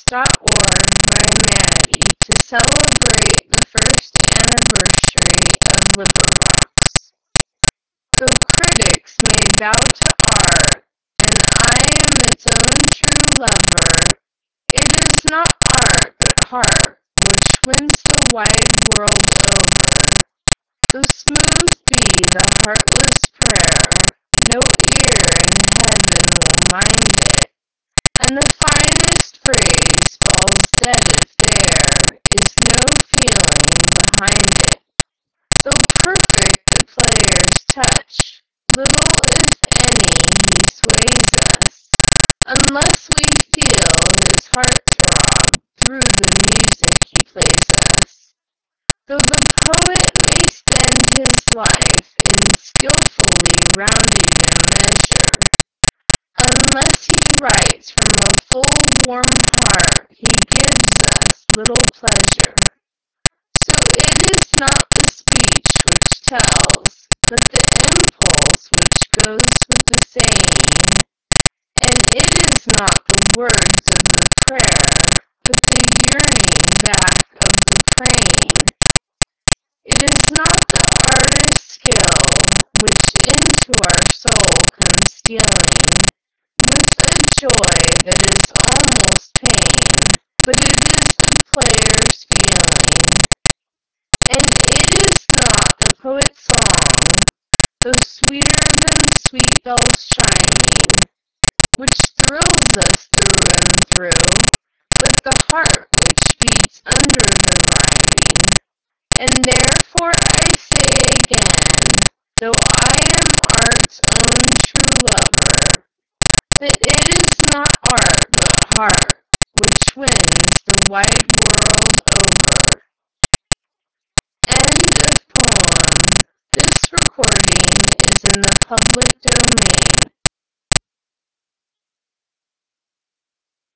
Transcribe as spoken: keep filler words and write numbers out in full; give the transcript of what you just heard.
dot org by Maddie to celebrate the first anniversary of LibriVox. Though critics may bow to art, and I am its own true lover, it is not art but heart which wins the wide world over. Though smooth be the heartless prayer, no ear in heaven will mind it, and the finest phrase falls dead if there is no feeling behind it. Though perfect the player's touch, little if any he sways us, unless we feel his heart throb through the music he plays us. Though the poet may spend his life in skillfully rounding a measure, unless he writes from a full warm heart he gives us little pleasure. So it is not the speech which tells, but the impulse which goes with the saying, and it is not the words of the prayer, but the yearning back of the praying. It is not the artist's skill which into our soul comes stealing with a joy that is almost pain, but it is the player's feeling. And it is not the poet's song, though sweeter than sweet bells chiming, which thrills us through and through, but the heart which beats under the rhyming. And